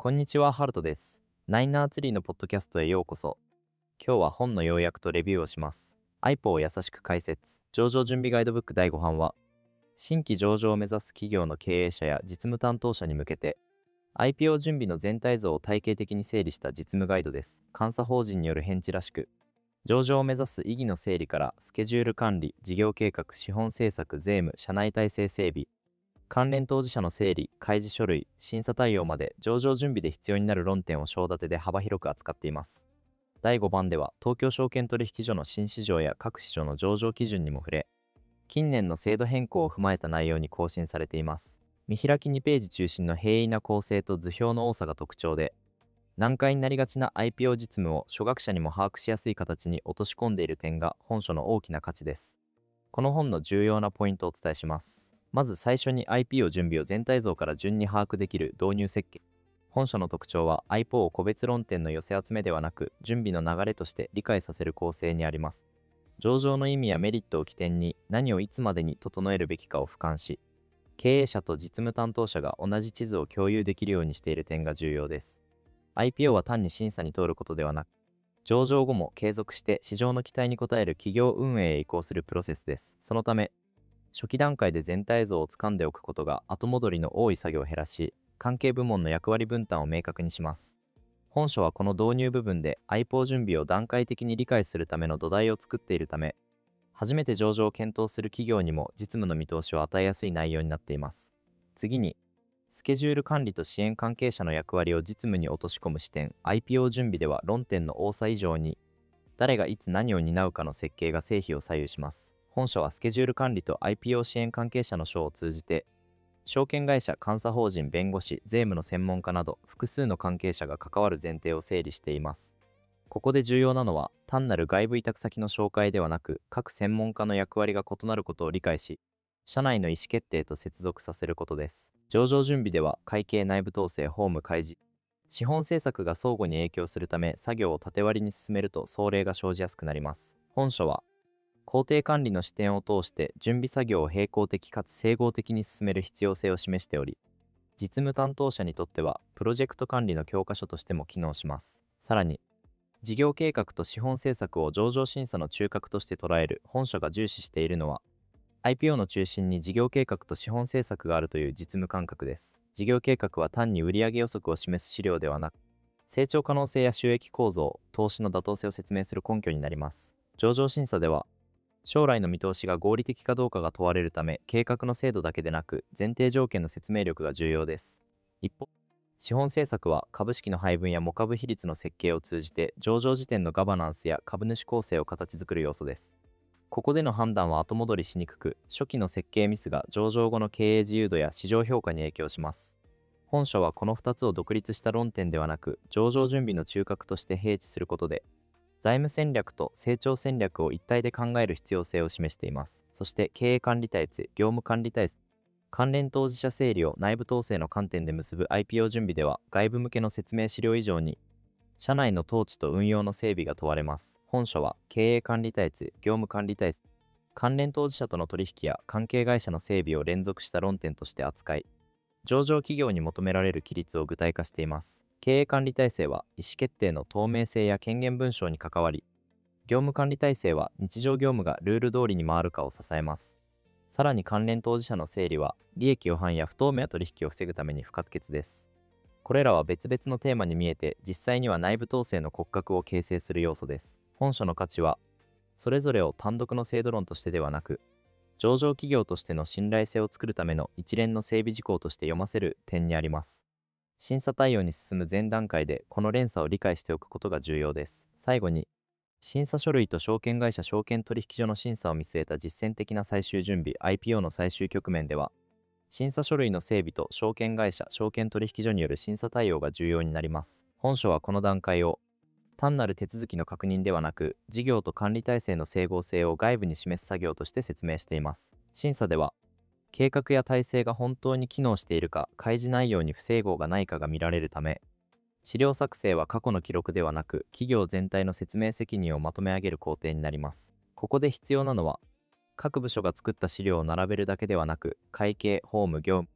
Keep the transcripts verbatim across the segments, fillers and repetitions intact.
こんにちは、ハルトです。ナインナーツリーのポッドキャストへようこそ。今日は本の要約とレビューをします。アイピーオー を優しく解説。上場準備ガイドブックだいご版は、新規上場を目指す企業の経営者や実務担当者に向けて、アイピーオー 準備の全体像を体系的に整理した実務ガイドです。監査法人による返事らしく、上場を目指す意義の整理からスケジュール管理、事業計画、資本政策、税務、社内体制整備、関連当事者の整理、開示書類、審査対応まで上場準備で必要になる論点を章立てで幅広く扱っています。だいご版では東京証券取引所の新市場や各市場の上場基準にも触れ、近年の制度変更を踏まえた内容に更新されています。見開きにページ中心の平易な構成と図表の多さが特徴で、難解になりがちな アイピーオー 実務を初学者にも把握しやすい形に落とし込んでいる点が本書の大きな価値です。この本の重要なポイントをお伝えします。まず最初に アイピーオー 準備を全体像から順に把握できる導入設計。本書の特徴は アイピーオー を個別論点の寄せ集めではなく、準備の流れとして理解させる構成にあります。上場の意味やメリットを起点に何をいつまでに整えるべきかを俯瞰し、経営者と実務担当者が同じ地図を共有できるようにしている点が重要です。アイピーオー は単に審査に通ることではなく、上場後も継続して市場の期待に応える企業運営へ移行するプロセスです。そのため、初期段階で全体像をつかんでおくことが後戻りの多い作業を減らし、関係部門の役割分担を明確にします。本書はこの導入部分で アイピーオー 準備を段階的に理解するための土台を作っているため、初めて上場を検討する企業にも実務の見通しを与えやすい内容になっています。次に、スケジュール管理と支援関係者の役割を実務に落とし込む視点。 アイピーオー 準備では論点の多さ以上に、誰がいつ何を担うかの設計が成否を左右します。本書はスケジュール管理と アイピーオー 支援関係者の書を通じて、証券会社、監査法人、弁護士、税務の専門家など複数の関係者が関わる前提を整理しています。ここで重要なのは、単なる外部委託先の紹介ではなく、各専門家の役割が異なることを理解し、社内の意思決定と接続させることです。上場準備では、会計内部統制、法務開示、資本政策が相互に影響するため、作業を縦割りに進めると総例が生じやすくなります。本書は、工程管理の視点を通して準備作業を並行的かつ整合的に進める必要性を示しており、実務担当者にとってはプロジェクト管理の教科書としても機能します。さらに、事業計画と資本政策を上場審査の中核として捉える本書が重視しているのは、アイピーオー の中心に事業計画と資本政策があるという実務感覚です。事業計画は単に売上予測を示す資料ではなく、成長可能性や収益構造、投資の妥当性を説明する根拠になります。上場審査では、将来の見通しが合理的かどうかが問われるため、計画の精度だけでなく、前提条件の説明力が重要です。一方、資本政策は株式の配分や母株比率の設計を通じて、上場時点のガバナンスや株主構成を形作る要素です。ここでの判断は後戻りしにくく、初期の設計ミスが上場後の経営自由度や市場評価に影響します。本書はこのふたつを独立した論点ではなく、上場準備の中核として併記することで、財務戦略と成長戦略を一体で考える必要性を示しています。そして経営管理体制、業務管理体制、関連当事者整理を内部統制の観点で結ぶ アイピーオー 準備では、外部向けの説明資料以上に、社内の統治と運用の整備が問われます。本書は経営管理体制、業務管理体制、関連当事者との取引や関係会社の整備を連続した論点として扱い、上場企業に求められる規律を具体化しています。経営管理体制は意思決定の透明性や権限文章に関わり、業務管理体制は日常業務がルール通りに回るかを支えます。さらに関連当事者の整理は、利益違反や不透明な取引を防ぐために不可欠です。これらは別々のテーマに見えて、実際には内部統制の骨格を形成する要素です。本書の価値は、それぞれを単独の制度論としてではなく、上場企業としての信頼性を作るための一連の整備事項として読ませる点にあります。審査対応に進む前段階でこの連鎖を理解しておくことが重要です。最後に、審査書類と証券会社証券取引所の審査を見据えた実践的な最終準備 アイピーオー の最終局面では、審査書類の整備と証券会社証券取引所による審査対応が重要になります。本書はこの段階を単なる手続きの確認ではなく、事業と管理体制の整合性を外部に示す作業として説明しています。審査では、計画や体制が本当に機能しているか、開示内容に不整合がないかが見られるため、資料作成は過去の記録ではなく、企業全体の説明責任をまとめ上げる工程になります。ここで必要なのは、各部署が作った資料を並べるだけではなく、会計、法務、業務、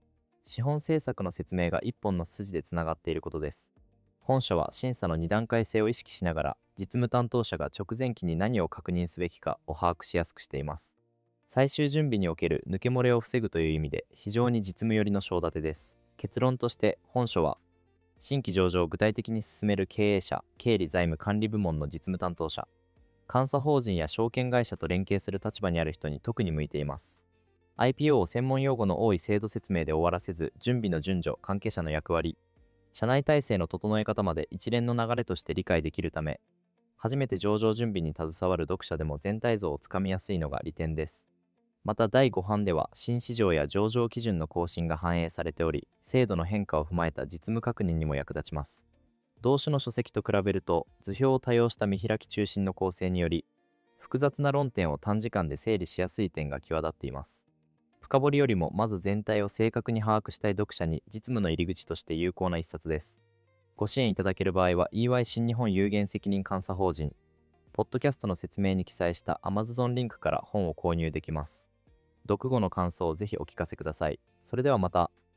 資本政策の説明が一本の筋でつながっていることです。本書は審査のに段階性を意識しながら、実務担当者が直前期に何を確認すべきかを把握しやすくしています。最終準備における抜け漏れを防ぐという意味で非常に実務寄りの章立てです。結論として本書は、新規上場を具体的に進める経営者、経理財務管理部門の実務担当者、監査法人や証券会社と連携する立場にある人に特に向いています。アイピーオー を専門用語の多い制度説明で終わらせず、準備の順序、関係者の役割、社内体制の整え方まで一連の流れとして理解できるため、初めて上場準備に携わる読者でも全体像をつかみやすいのが利点です。まただいご版では新市場や上場基準の更新が反映されており、制度の変化を踏まえた実務確認にも役立ちます。同種の書籍と比べると、図表を多用した見開き中心の構成により、複雑な論点を短時間で整理しやすい点が際立っています。深掘りよりもまず全体を正確に把握したい読者に実務の入り口として有効な一冊です。ご支援いただける場合は イーワイ 新日本有限責任監査法人、ポッドキャストの説明に記載した Amazon リンクから本を購入できます。読後の感想をぜひお聞かせください。それではまた。